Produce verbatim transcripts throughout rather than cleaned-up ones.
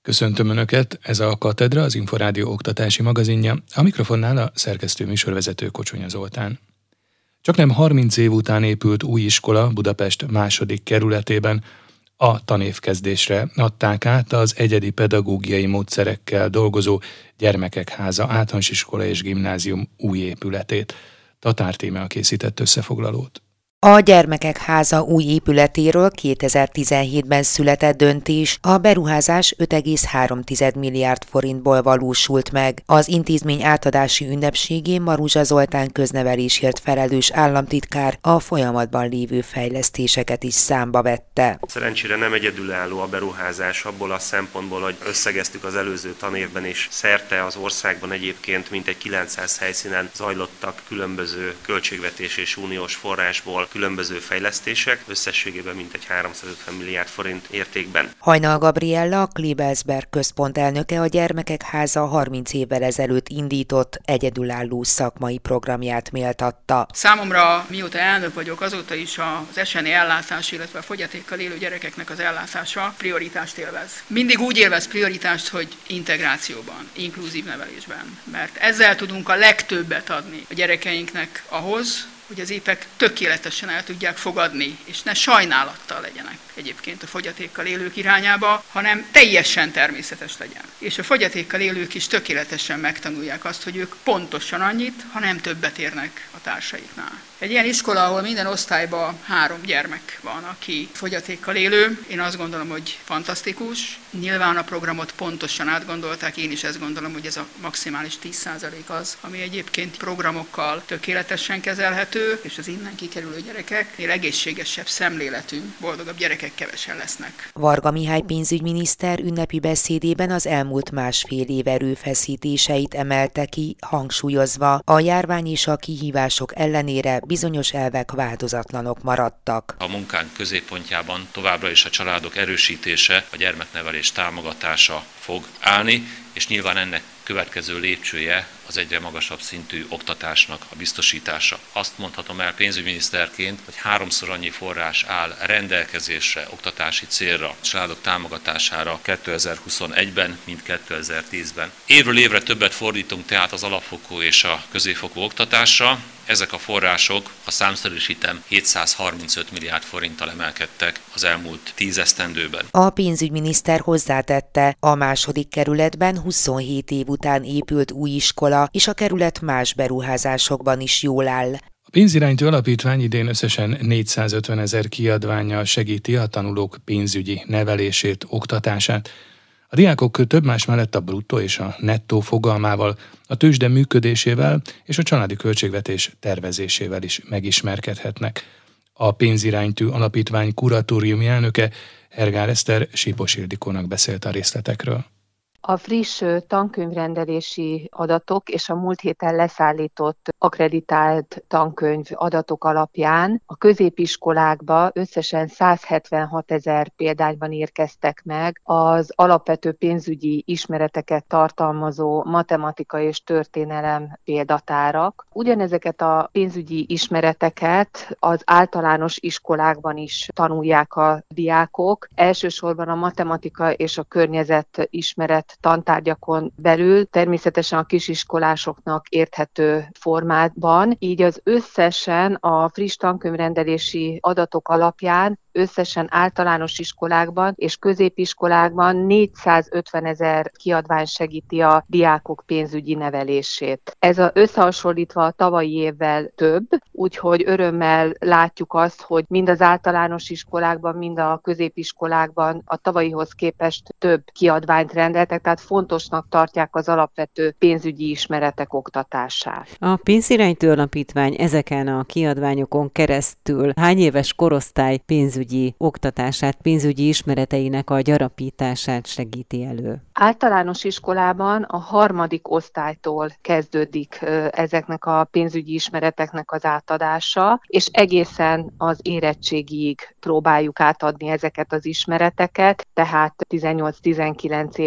Köszöntöm Önöket, ez a Katedra, az Inforádió oktatási magazinja, a mikrofonnál a szerkesztő műsorvezető Kocsonya Zoltán. Csaknem harminc év után épült új iskola Budapest második kerületében. A tanévkezdésre adták át az egyedi pedagógiai módszerekkel dolgozó Gyermekek Háza általános iskola és gimnázium új épületét. Tatár Tímea készített összefoglalót. A Gyermekek Háza új épületéről kétezer-tizenhétben született döntés, a beruházás öt egész három milliárd forintból valósult meg. Az intézmény átadási ünnepségén Maruzsa Zoltán köznevelésért felelős államtitkár a folyamatban lévő fejlesztéseket is számba vette. Szerencsére nem egyedülálló a beruházás abból a szempontból, hogy összegeztük az előző tanévben, és szerte az országban egyébként mintegy kilencszáz helyszínen zajlottak különböző költségvetés és uniós forrásból különböző fejlesztések, összességében mintegy háromszázötven milliárd forint értékben. Hajnal Gabriella, a Klebelsberg központ elnöke a Gyermekek Háza harminc évvel ezelőtt indított egyedülálló szakmai programját méltatta. Számomra, mióta elnök vagyok, azóta is az es en é ellátás, illetve a fogyatékkal élő gyerekeknek az ellátása prioritást élvez. Mindig úgy élvez prioritást, hogy integrációban, inkluzív nevelésben, mert ezzel tudunk a legtöbbet adni a gyerekeinknek ahhoz, hogy az épek tökéletesen el tudják fogadni, és ne sajnálattal legyenek egyébként a fogyatékkal élők irányába, hanem teljesen természetes legyen. És a fogyatékkal élők is tökéletesen megtanulják azt, hogy ők pontosan annyit, ha nem többet érnek a társaiknál. Egy ilyen iskola, ahol minden osztályban három gyermek van, aki fogyatékkal élő, én azt gondolom, hogy fantasztikus. Nyilván a programot pontosan átgondolták, én is ezt gondolom, hogy ez a maximális tíz százalék az, ami egyébként programokkal tökéletesen kezelhető, és az innen kikerülő gyerekeknél egészségesebb szemléletű, boldogabb gyerekek kevesen lesznek. Varga Mihály pénzügyminiszter ünnepi beszédében az elmúlt másfél év erőfeszítéseit emelte ki, hangsúlyozva, a járvány és a kihívások ellenére bizonyos elvek változatlanok maradtak. A munkánk középpontjában továbbra is a családok erősítése, a gyermeknevelés támogatása fog állni, és nyilván ennek következő lépcsője az egyre magasabb szintű oktatásnak a biztosítása. Azt mondhatom el pénzügyminiszterként, hogy háromszor annyi forrás áll rendelkezésre oktatási célra, a családok támogatására kétezer-huszonegyben, mint kétezer-tízben. Évről évre többet fordítunk tehát az alapfokú és a középfokú oktatásra. Ezek a források, ha számszerűsítem, hétszázharmincöt milliárd forinttal emelkedtek az elmúlt tíz esztendőben. A pénzügyminiszter hozzátette, a második kerületben huszonhét év után épült új iskola, és a kerület más beruházásokban is jól áll. A Pénziránytű Alapítvány idén összesen négyszázötven ezer kiadvánnyal segíti a tanulók pénzügyi nevelését, oktatását. A diákok több más mellett a bruttó és a nettó fogalmával, a tőzsde működésével és a családi költségvetés tervezésével is megismerkedhetnek. A Pénziránytű Alapítvány kuratóriumi elnöke Hergár Eszter Sípos Ildikónak beszélt a részletekről. A friss tankönyvrendelési adatok és a múlt héten leszállított akkreditált tankönyv adatok alapján a középiskolákba összesen százhetvenhat ezer példányban érkeztek meg az alapvető pénzügyi ismereteket tartalmazó matematika és történelem példatárak. Ugyanezeket a pénzügyi ismereteket az általános iskolákban is tanulják a diákok. Elsősorban a matematika és a környezet ismeret tantárgyakon belül, természetesen a kisiskolásoknak érthető formátban, így az összesen a friss tankönyvrendelési adatok alapján összesen általános iskolákban és középiskolákban négyszázötven ezer kiadvány segíti a diákok pénzügyi nevelését. Ez a, összehasonlítva a tavalyi évvel több, úgyhogy örömmel látjuk azt, hogy mind az általános iskolákban, mind a középiskolákban a tavalyihoz képest több kiadványt rendeltek, tehát fontosnak tartják az alapvető pénzügyi ismeretek oktatását. A Pénziránytű Alapítvány ezeken a kiadványokon keresztül hány éves korosztály pénzügyi pénzügyi oktatását, pénzügyi ismereteinek a gyarapítását segíti elő? Általános iskolában a harmadik osztálytól kezdődik ezeknek a pénzügyi ismereteknek az átadása, és egészen az érettségig próbáljuk átadni ezeket az ismereteket, tehát tizennyolc-tizenkilenc éves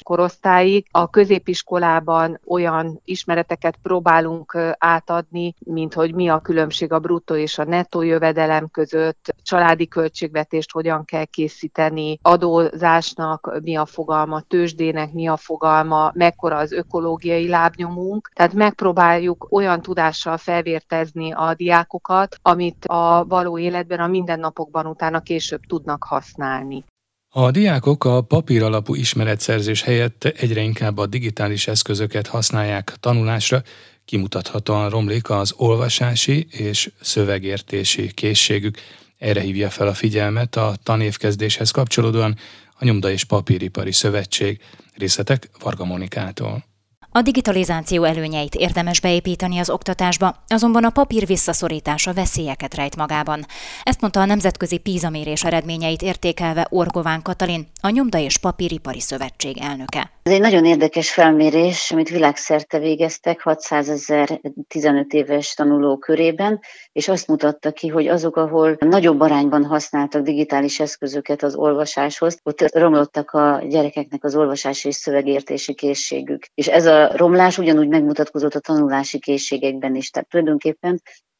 korosztályig. A középiskolában olyan ismereteket próbálunk átadni, mint hogy mi a különbség a bruttó és a nettó jövedelem között, családi költségvetést hogyan kell készíteni, adózásnak mi a fogalma, tőzsdének mi a fogalma, mekkora az ökológiai lábnyomunk. Tehát megpróbáljuk olyan tudással felvértezni a diákokat, amit a való életben, a mindennapokban utána később tudnak használni. A diákok a papír alapú ismeretszerzés helyett egyre inkább a digitális eszközöket használják tanulásra, kimutathatóan romlik az olvasási és szövegértési készségük. Erre hívja fel a figyelmet a tanévkezdéshez kapcsolódóan a Nyomda és Papíripari Szövetség. Részletek Varga Monikától. A digitalizáció előnyeit érdemes beépíteni az oktatásba, azonban a papír visszaszorítása veszélyeket rejt magában. Ezt mondta a Nemzetközi PISA mérés eredményeit értékelve Orgován Katalin, a Nyomda és Papíripari Szövetség elnöke. Ez egy nagyon érdekes felmérés, amit világszerte végeztek hatszázezer tizenöt éves tanuló körében, és azt mutatta ki, hogy azok, ahol nagyobb arányban használtak digitális eszközöket az olvasáshoz, ott romlottak a gyerekeknek az olvasási és szövegértési készségük. És ez a romlás ugyanúgy megmutatkozott a tanulási készségekben is, tehát tulajdonképpen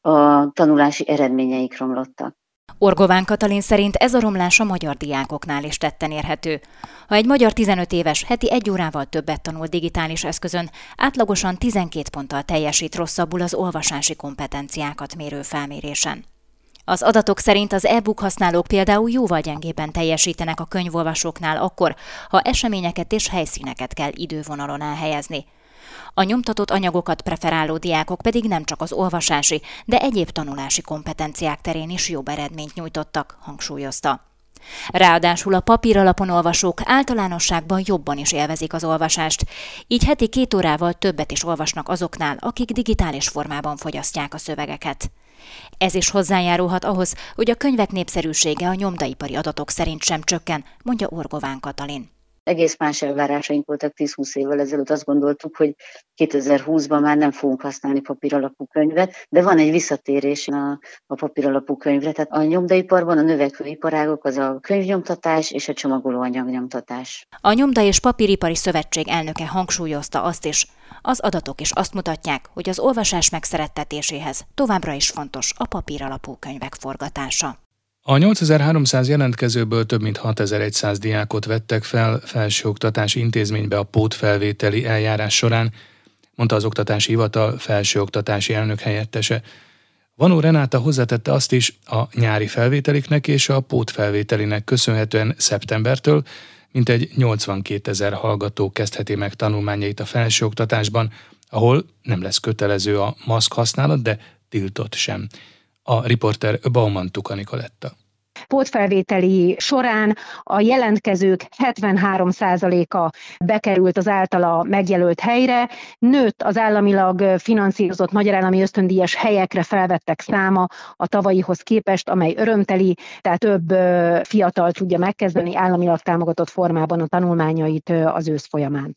a tanulási eredményeik romlottak. Orgován Katalin szerint ez a romlás a magyar diákoknál is tetten érhető. Ha egy magyar tizenöt éves heti egy órával többet tanul digitális eszközön, átlagosan tizenkét ponttal teljesít rosszabbul az olvasási kompetenciákat mérő felmérésen. Az adatok szerint az e-book használók például jóval gyengébben teljesítenek a könyvolvasóknál akkor, ha eseményeket és helyszíneket kell idővonalon elhelyezni. A nyomtatott anyagokat preferáló diákok pedig nem csak az olvasási, de egyéb tanulási kompetenciák terén is jobb eredményt nyújtottak, hangsúlyozta. Ráadásul a papíralapon olvasók általánosságban jobban is élvezik az olvasást, így heti két órával többet is olvasnak azoknál, akik digitális formában fogyasztják a szövegeket. Ez is hozzájárulhat ahhoz, hogy a könyvek népszerűsége a nyomdaipari adatok szerint sem csökken, mondja Orgován Katalin. Egész más elvárásaink voltak tíz-húsz évvel ezelőtt, azt gondoltuk, hogy kétezer-húszban már nem fogunk használni papíralapú könyvet, de van egy visszatérés a, a papíralapú könyvre. Tehát a nyomdaiparban a növekvő iparágok az a könyvnyomtatás és a csomagolóanyagnyomtatás. A Nyomda és Papíripari Szövetség elnöke hangsúlyozta azt is, az adatok is azt mutatják, hogy az olvasás megszerettetéséhez továbbra is fontos a papíralapú könyvek forgatása. A nyolcezer-háromszáz jelentkezőből több mint hatezer-száz diákot vettek fel felsőoktatási intézménybe a pótfelvételi eljárás során, mondta az Oktatási Hivatal felsőoktatási elnök helyettese. Vanó Renáta hozzátette azt is, a nyári felvételiknek és a pótfelvételinek köszönhetően szeptembertől mintegy nyolcvankétezer hallgató kezdheti meg tanulmányait a felsőoktatásban, ahol nem lesz kötelező a maszk használat, de tiltott sem. A riporter Baumann Tuka Nikoletta. Pótfelvételi során a jelentkezők hetvenhárom százaléka bekerült az általa megjelölt helyre, nőtt az államilag finanszírozott magyar állami ösztöndíjas helyekre felvettek száma a tavalyihoz képest, amely örömteli, tehát több fiatal tudja megkezdeni államilag támogatott formában a tanulmányait az ősz folyamán.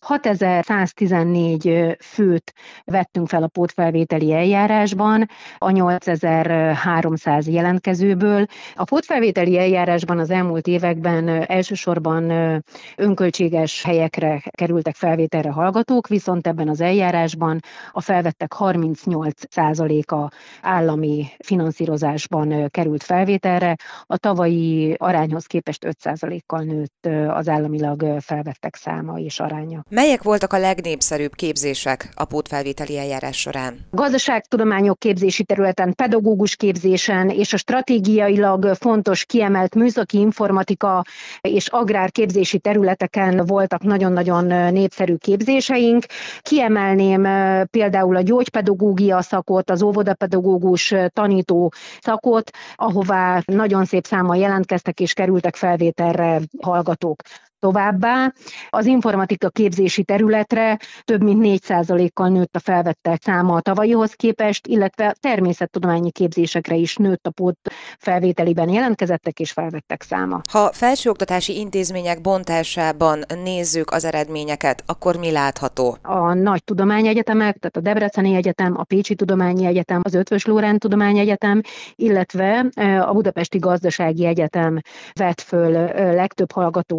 hatezer-száztizennégy főt vettünk fel a pótfelvételi eljárásban, a nyolcezer-háromszáz jelentkezőből. A pótfelvételi eljárásban az elmúlt években elsősorban önköltséges helyekre kerültek felvételre hallgatók, viszont ebben az eljárásban a felvettek harmincnyolc százaléka állami finanszírozásban került felvételre, a tavalyi arányhoz képest öt százalékkal nőtt az államilag felvettek száma és aránya. Melyek voltak a legnépszerűbb képzések a pótfelvételi eljárás során? Gazdaságtudományok képzési területen, pedagógus képzésen és a stratégiailag fontos kiemelt műszaki informatika és agrárképzési területeken voltak nagyon-nagyon népszerű képzéseink. Kiemelném például a gyógypedagógia szakot, az óvodapedagógus tanító szakot, ahová nagyon szép számmal jelentkeztek és kerültek felvételre hallgatók. Továbbá az informatika képzési területre több mint négy százalékkal nőtt a felvettek száma a tavalyihoz képest, illetve természettudományi képzésekre is nőtt a pót felvételiben jelentkezettek és felvettek száma. Ha felsőoktatási intézmények bontásában nézzük az eredményeket, akkor mi látható? A nagy tudományegyetemek, tehát a Debreceni Egyetem, a Pécsi Tudományi Egyetem, az Eötvös Loránd Tudományegyetem, illetve a Budapesti Gazdasági Egyetem vett föl legtöbb hallgatót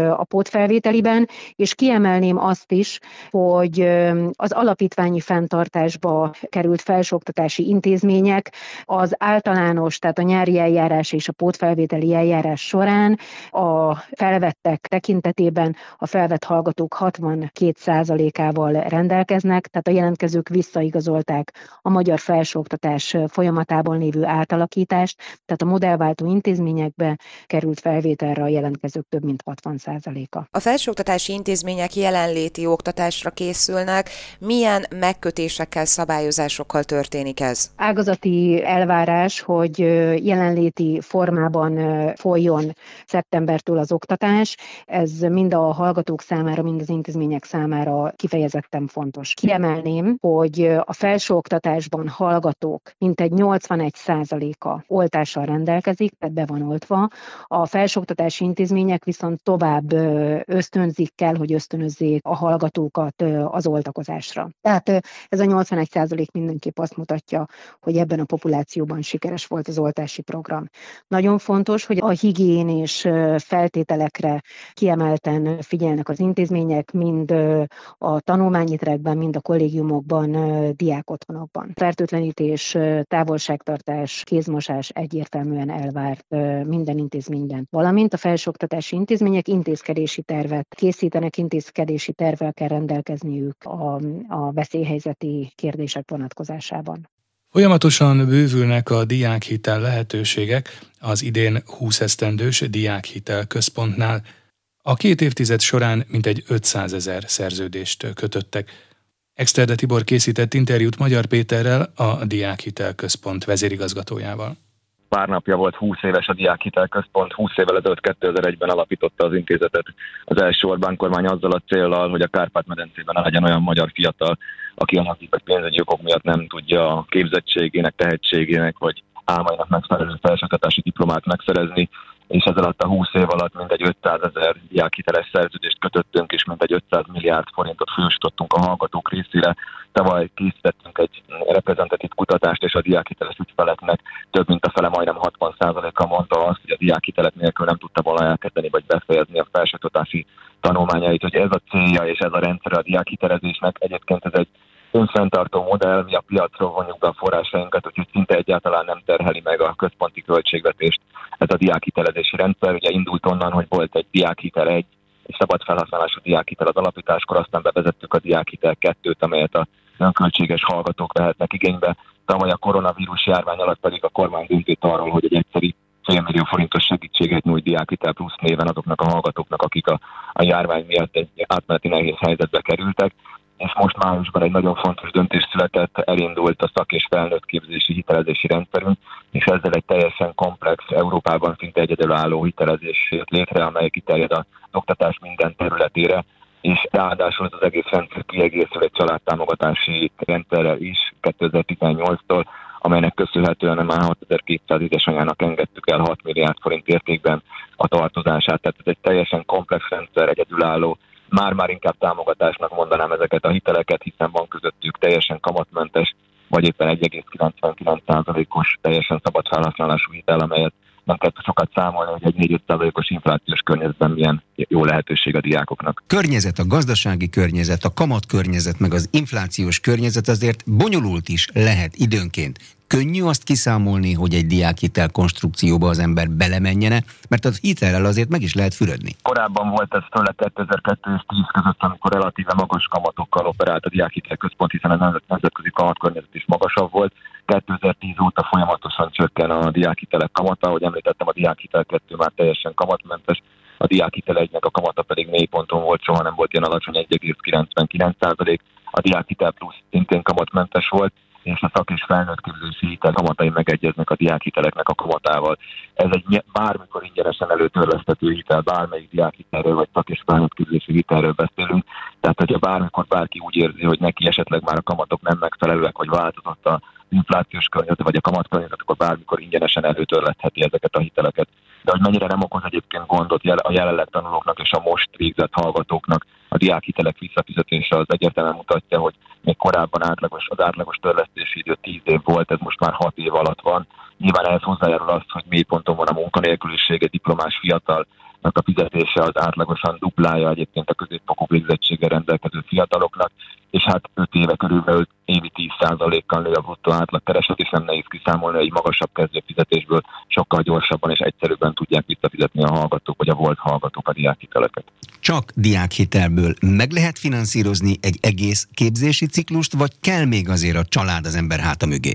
a pótfelvételiben, és kiemelném azt is, hogy az alapítványi fenntartásba került felsőoktatási intézmények az általános, tehát a nyári eljárás és a pótfelvételi eljárás során a felvettek tekintetében a felvett hallgatók hatvankét százalékával rendelkeznek, tehát a jelentkezők visszaigazolták a magyar felsőoktatás folyamatában lévő átalakítást, tehát a modellváltó intézményekbe került felvételre a jelentkezők több mint hatvan százaléka. A felsőoktatási intézmények jelenléti oktatásra készülnek. Milyen megkötésekkel, szabályozásokkal történik ez? Ágazati elvárás, hogy jelenléti formában folyjon szeptembertől az oktatás. Ez mind a hallgatók számára, mind az intézmények számára kifejezetten fontos. Kiemelném, hogy a felsőoktatásban hallgatók mintegy nyolcvanegy százaléka oltással rendelkezik, tehát be van oltva. A felsőoktatási intézmények viszont tovább ösztönzik kell, hogy ösztönözzék a hallgatókat az oltakozásra. Tehát ez a nyolcvanegy százalék mindenképp azt mutatja, hogy ebben a populációban sikeres volt az oltási program. Nagyon fontos, hogy a higiénés feltételekre kiemelten figyelnek az intézmények, mind a tanulmányi trekben, mind a kollégiumokban, diákotthonokban. Fertőtlenítés, távolságtartás, kézmosás egyértelműen elvárt minden intézményben. Valamint a felsőoktatási intézmények intézkedési tervet készítenek, intézkedési tervvel kell rendelkezniük a, a veszélyhelyzeti kérdések vonatkozásában. Folyamatosan bővülnek a diákhitel lehetőségek az idén húsz esztendős diákhitel központnál. A két évtized során mintegy ötszázezer szerződést kötöttek. Exterde Tibor készített interjút Magyar Péterrel, a Diákhitel Központ vezérigazgatójával. Pár napja volt húsz éves a Diákhitel Központ, húsz évvel ezelőtt kétezer-egyben alapította az intézetet az első Orbán kormány azzal a céllal, hogy a Kárpát-medencében legyen olyan magyar fiatal, aki anyagi vagy pénzügyi okok miatt nem tudja a képzettségének, tehetségének vagy álmainak megfelelő felsőoktatási diplomát megszerezni, és ez alatt a húsz év alatt mintegy ötszázezer diákhiteles szerződést kötöttünk, és mintegy ötszáz milliárd forintot folyósítottunk a hallgatók részére. Tavaly készítettünk egy reprezentatív kutatást, és a diákhiteles ügyfeleknek több mint a fele, majdnem hatvan százaléka mondta azt, hogy a diákhitelek nélkül nem tudta volna elkezdeni vagy befejezni a felsőoktatási tanulmányait, hogy ez a célja és ez a rendszer a diákhitelezésnek. Egyébként ez egy önfenntartó modell, mi a piacról vonjuk be a forrásainkat, úgyhogy szinte egyáltalán nem terheli meg a központi költségvetést ez a diákhitelezési rendszer. Ugye indult onnan, hogy volt egy diákhitel egy, egy szabad felhasználású diákhitel az alapításkor, aztán bevezettük a diákhitel kettőt, amelyet a önköltséges hallgatók vehetnek igénybe. Tavaly a koronavírus járvány alatt pedig a kormány döntött arról, hogy egy egyszerű félmillió forintos segítséget nyújt Diákhitel Plusz néven azoknak a hallgatóknak, akik a, a járvány miatt egy átmeneti nehéz helyzetbe kerültek. És most májusban egy nagyon fontos döntés született, elindult a szak- és felnőtt képzési hitelezési rendszerünk, és ezzel egy teljesen komplex, Európában szinte egyedülálló hitelezés jött létre, amely kiterjed az oktatás minden területére, és ráadásul ez az egész rendszer kiegészül egy családtámogatási rendszerrel is kétezer-tizennyolctól, amelynek köszönhetően már hatezer-kétszáz édesanyának engedtük el hat milliárd forint értékben a tartozását. Tehát ez egy teljesen komplex rendszer, egyedülálló, már-már inkább támogatásnak mondanám ezeket a hiteleket, hiszen van közöttük teljesen kamatmentes, vagy éppen egy egész kilencvenkilenc százalékos teljesen szabad felhasználású hitel, amelyet nem kell sokat számolni, hogy egy négy-öt százalékos inflációs környezetben milyen jó lehetőség a diákoknak. Környezet, a gazdasági környezet, a kamatkörnyezet, meg az inflációs környezet azért bonyolult is lehet időnként. Könnyű azt kiszámolni, hogy egy diákhitel konstrukcióba az ember belemenjene, mert az hitelrel azért meg is lehet fürödni. Korábban volt ez főleg kétezer-kettő és tíz között, amikor relatíve magas kamatokkal operált a Diákhitel Központ, hiszen a nemzetközi kamatkörnyezet is magasabb volt. kétezer-tíz óta folyamatosan csökken a diákhitelek kamata, ahogy említettem, a Diákhitel kettő már teljesen kamatmentes, a Diákhitel egynek a kamata pedig mély ponton volt, soha nem volt ilyen alacsony, egy egész kilencvenkilenc százalék, a Diákhitel Plusz szintén kamatmentes volt, és a szak- és felnőtt képzési hitel kamatai megegyeznek a diákhiteleknek a kamatával. Ez egy bármikor ingyenesen előtörleszthető hitel, bármelyik diákhitelről vagy szak- és felnőtt képzési hitelről beszélünk. Tehát, hogyha bármikor bárki úgy érzi, hogy neki esetleg már a kamatok nem megfelelőek, vagy változott a inflációs környezet, vagy a kamatkörnyezet, akkor bármikor ingyenesen előtörlesztheti ezeket a hiteleket. De hogy mennyire nem okoz egyébként gondot a jelenleg tanulóknak és a most végzett hallgatóknak a diákhitelek visszafizetése, az egyértelműen mutatja, hogy még korábban átlagos, az átlagos törlesztési idő tíz év volt, ez most már hat év alatt van. Nyilván ehhez hozzájárul az, hogy mély ponton van a munkanélküliség, egy diplomás fiatal a fizetése az átlagosan duplája egyébként a középfokú végzettséggel rendelkező fiataloknak, és hát öt éve körülbelül évi tíz százalékkal nő a bruttó átlagkereset, és nem nehéz kiszámolni, hogy egy magasabb kezdőfizetésből sokkal gyorsabban és egyszerűbben tudják visszafizetni a hallgatók, vagy a volt hallgatók a diákhiteleket. Csak diákhitelből meg lehet finanszírozni egy egész képzési ciklust, vagy kell még azért a család az ember háta mögé?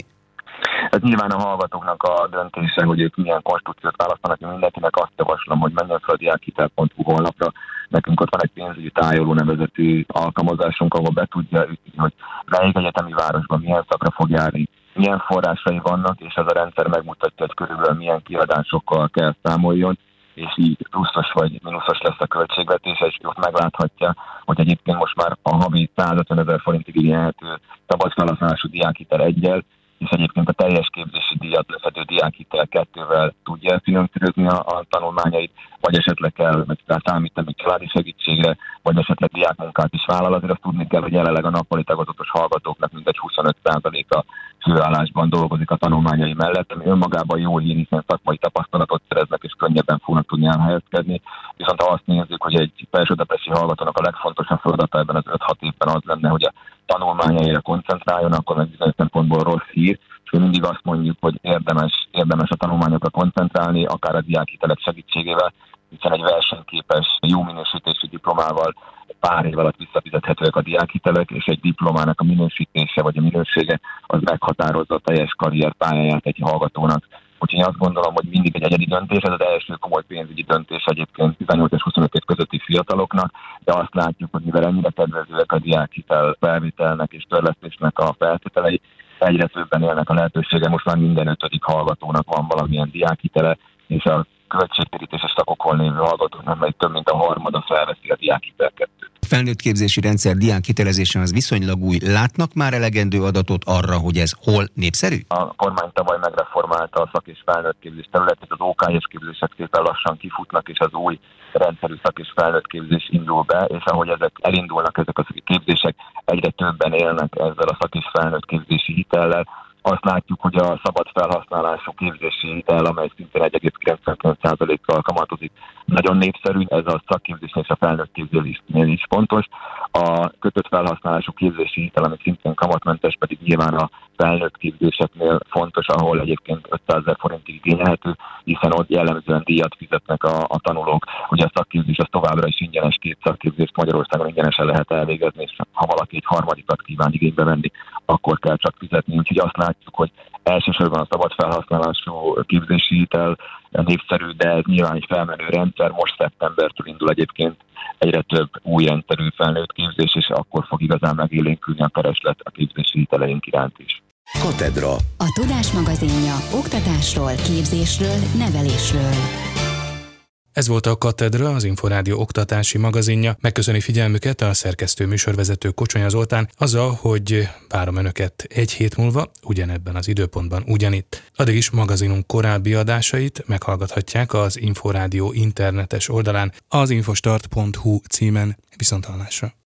Ez nyilván a hallgatóknak a döntése, hogy ők milyen konstrukciót választanak. Én mindenkinek azt javaslom, hogy menjen fel a diákhitel pont hu honlapra. Nekünk ott van egy pénzügyi tájoló nevezetű alkalmazásunk, ahol be tudja ütni, hogy melyik egyetemi városban milyen szakra fog járni, milyen forrásai vannak, és ez a rendszer megmutatja, hogy körülbelül milyen kiadásokkal kell számoljon, és így pluszos vagy mínuszos lesz a költségvetése, és ott megláthatja, hogy egyébként most már a havi százötven ezer forintig igényelhető szabad felhasználású diákhitel egyel, és egyébként a teljes képzési díjat lefedő diákhitel kettővel tudja finanszírozni a, a tanulmányait, vagy esetleg kell számítani családi segítségre, vagy esetleg diákmunkát is vállal. Azért azt tudni kell, hogy jelenleg a nappali tagozatos hallgatóknak mindegy huszonöt százaléka főállásban dolgozik a tanulmányai mellett, ami önmagában jó hír, hiszen szakmai tapasztalatot szereznek, és könnyebben fognak tudni elhelyezkedni. Viszont ha azt nézzük, hogy egy felsődepesi hallgatónak a legfontosabb feladata ebben az öt-hat évben az lenne, hogy a tanulmányaira koncentráljon, akkor meg bizonyos szempontból rossz hír, és mi mindig azt mondjuk, hogy érdemes, érdemes a tanulmányokra koncentrálni, akár a diákhitelek segítségével, hiszen egy versenyképes, jó minősítésű diplomával pár év alatt visszafizethetőek a diákhitelek, és egy diplomának a minősítése vagy a minősége az meghatározza a teljes karrier pályáját egy hallgatónak. Úgyhogy én azt gondolom, hogy mindig egy egyedi döntés, ez az első komoly pénzügyi döntés egyébként tizennyolc és huszonöt év közötti fiataloknak, de azt látjuk, hogy mivel ennyire kedvezőek a diákhitel felvételnek és törlesztésnek a feltételei, egyre többen élnek a lehetősége, most már minden ötödik hallgatónak van valamilyen diákhitele, és a költségtérítéses szakokon lévő hallgatóknak meg több mint a harmada felveszi a diákhitel kettőt. A felnőttképzési rendszer diákhitelezése az viszonylag új. Látnak már elegendő adatot arra, hogy ez hol népszerű? A kormány tavaly megreformálta a szak- és felnőttképzés területét, az ó ká es képzések szépen lassan kifutnak, és az új rendszerű szak- és felnőttképzés indul be, és ahogy ezek elindulnak, ezek a képzések, egyre többen élnek ezzel a szak- és felnőttképzési hitellel. Azt látjuk, hogy a szabad felhasználású képzési hitel, amely szintén egy egész kilencvenkilenc százalékkal kamatozik, nagyon népszerű, ez a szakképzésnél és a felnőtt képzésnél is fontos. A kötött felhasználású képzési hitel, ami szintén kamatmentes, pedig nyilván a felnőtt képzéseknél fontos, ahol egyébként ötszázezer forintig igényelhető, hiszen ott jellemzően díjat fizetnek a, a tanulók. Ugye a szakképzés az továbbra is ingyenes, két szakképzést Magyarországon ingyenesen lehet elvégezni, és ha valaki egy harmadikat kíván igénybe venni, akkor kell csak fizetni. Úgyhogy azt látjuk, hogy elsősorban a szabad felhasználású képzési hitel népszerű, de ez nyilván egy felmenő rendszer. Most szeptembertől indul egyébként egyre több új rendszerű felnőtt képzés, és akkor fog igazán megélénkülni a kereslet a képzési hiteleink iránt is. Katedra. A Tudás magazinja oktatásról, képzésről, nevelésről. Ez volt a Katedra, az Inforádió oktatási magazinja. Megköszöni figyelmüket a szerkesztő műsorvezető Kocsonya Zoltán, azzal, hogy várom önöket egy hét múlva, ugyanebben az időpontban, ugyanitt. Addig is magazinunk korábbi adásait meghallgathatják az Inforádió internetes oldalán, az infostart pont hu címen. Viszonthallásra.